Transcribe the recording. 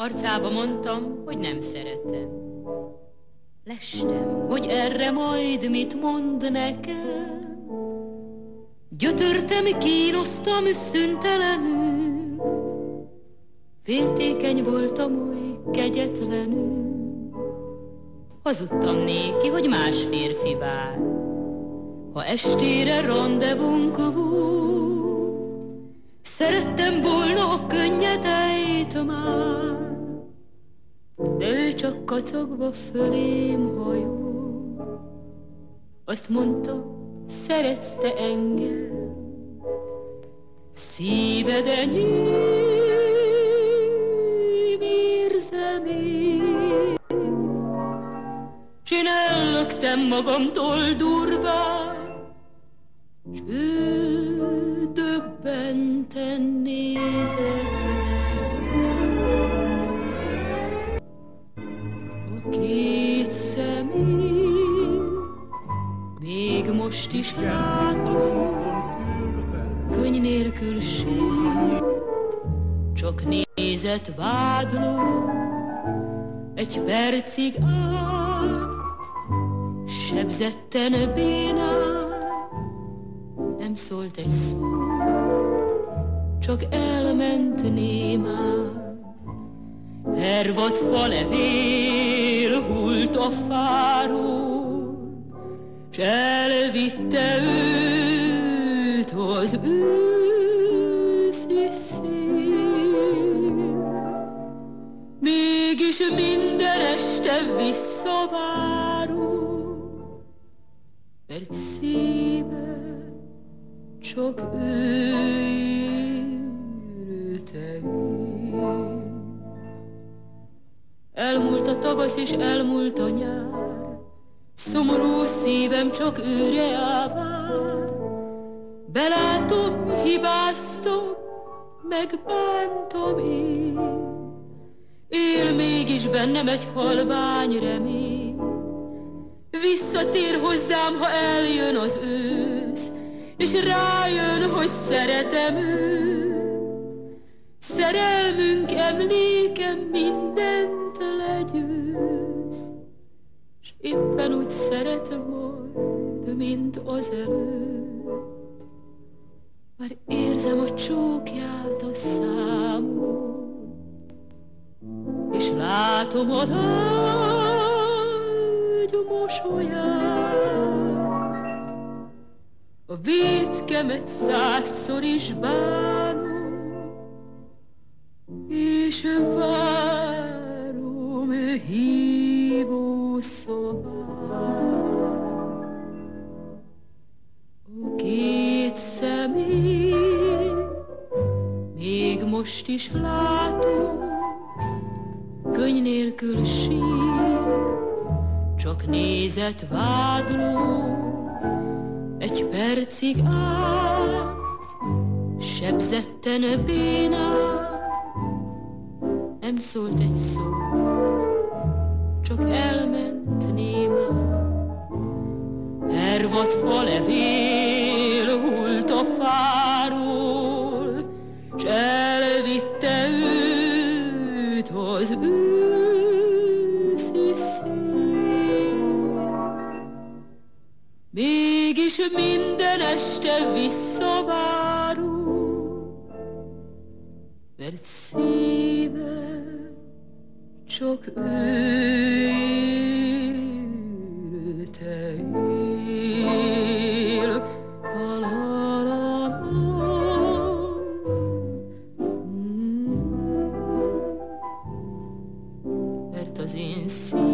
Arcába mondtam, hogy nem szeretem. Lestem, hogy erre majd mit mond nekem. Gyötörtem, kínoztam szüntelenül. Féltékeny voltam oly kegyetlenül. Hazudtam néki, hogy más férfi vár. Ha estére randevunk volt, szerettem volna a könnyed ejt már. De ő csak kacagva fölém hajol. Azt mondta, szeretsz te engem, szíved enyém, érzem én. S én ellöktem magamtól durván, s ő döbbenten nézett a két szemén. Még most is látom, könny nélkül sír, csak nézett vádló, egy percig állt, sebzetten bénán, nem szólt egy szó, csak elment némán. Hervadt falevél hult a fáról, s elvitte őt az őszi szél. Mégis minden este visszaváró, mert szíve csak ő érte én. Elmúlt a tavasz és elmúlt a nyár, szomorú szívem csak őre vár. Belátom, hibáztam, megbántam én. Él mégis bennem egy halvány remény. Visszatér hozzám, ha eljön az ősz, és rájön, hogy szeretem őt. Szerelmünk emléke mindent legyőz, s éppen úgy szeretem majd, mint az előtt. Már érzem a csókját a számon, és látom a lágy mosolyát. A vétkemet 100-szor is bánom, és várom hívó szavát. A két szemén még most is látom, könny nélkül sír, csak nézett vádló, egy percig állt, sebzetten bénán, nem szólt egy szó, csak elment némán. Hervadt falevél hult a fáról, s elvitte őt az őszi szél. Mégis minden este visszaváró, mert szíve csak ő élte él. Mert az én szívem